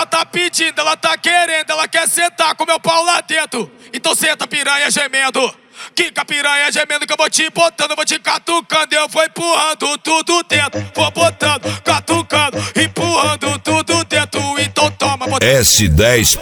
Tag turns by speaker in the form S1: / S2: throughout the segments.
S1: Ela tá pedindo, ela tá querendo, ela quer sentar com meu pau lá dentro. Então senta piranha gemendo. Quica piranha gemendo que eu vou te botando, vou te catucando. Eu vou empurrando tudo dentro. Vou botando, catucando, empurrando tudo dentro. Então toma, botada.
S2: S10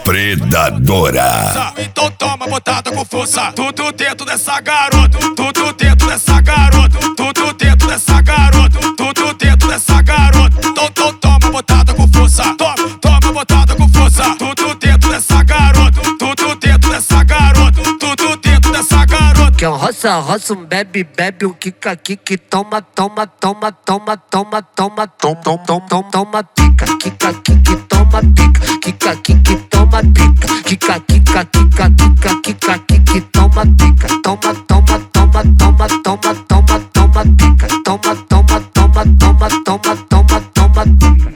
S2: Predadora.
S1: Então toma, botada com força. Tudo dentro dessa garota. Tudo dentro dessa garota. Tudo dentro dessa garota. Tudo dentro dessa garota. Então toma, botada com força. Toma, botada com força. Tudo dentro dessa garota. Tudo dentro dessa garota. Tudo dentro dessa garota.
S3: Que um roça, roça, um bebe, bebe, um quica, quica, toma, toma, toma, toma, toma, toma, toma, toma, toma, toma, pica, quica, quica, toma, pica, quica, quica, toma, pica, quica, quica, quica, quica, quica, quica, toma, pica, toma, toma, toma, toma, toma, toma, toma, pica, toma, toma, toma, toma, toma, toma, toma,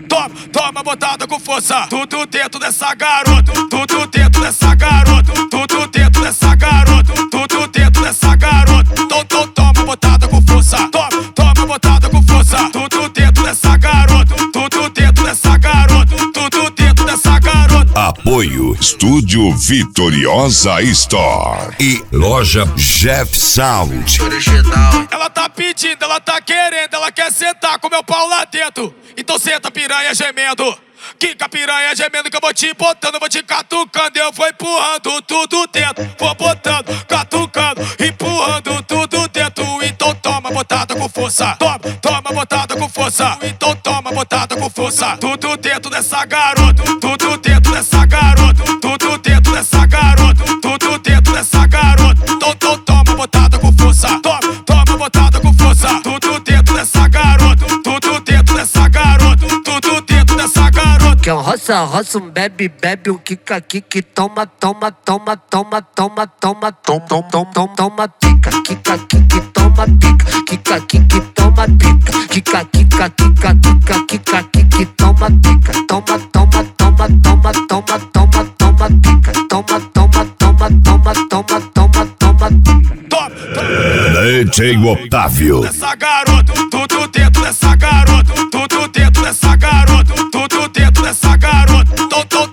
S1: toma, botada com força. Tudo dentro dessa garota. Tudo dentro dessa garota. Tudo dentro dessa garota. Tudo dentro dessa garota. Então toma, botada com força. Toma, botada com força. Tudo dentro dessa garota. Tudo dentro dessa garota. Tudo dentro dessa garota.
S2: Apoio Estúdio Vitoriosa Store e Loja Jeff Sound.
S1: Ela tá pedindo, ela tá querendo, ela quer sentar com meu pau lá dentro. Então senta piranha gemendo. Quica piranha gemendo que eu vou te botando, vou te catucando. Eu vou empurrando tudo dentro. Vou botando, catucando, empurrando tudo dentro. Então toma, botada com força. Toma, botada com força. Então toma, botada com força. Tudo dentro dessa garota. Tudo dentro dessa garota. Tudo dentro dessa garota. Tudo dentro dessa garota. Então toma, botada com força. Toma, botada com força. Tudo dentro dessa garota. Tudo dentro dessa garota. Tudo dentro dessa garota.
S3: que um roça, roça, um bebe, bebe, um quica, quica, toma, toma, toma, toma, toma, toma, toma, toma, toma, toma, pica, quica, quica, toma, pica, quica, quica, toma, pica, quica, quica, quica, quica, quica, quica, toma, pica, toma, toma, toma, toma, toma, toma, toma, pica, toma, toma, toma, toma, toma, toma, toma,
S2: DJ Otávio.
S1: Dessa garota, tudo dentro dessa garota, tudo dentro dessa garota, tudo dentro dessa garota.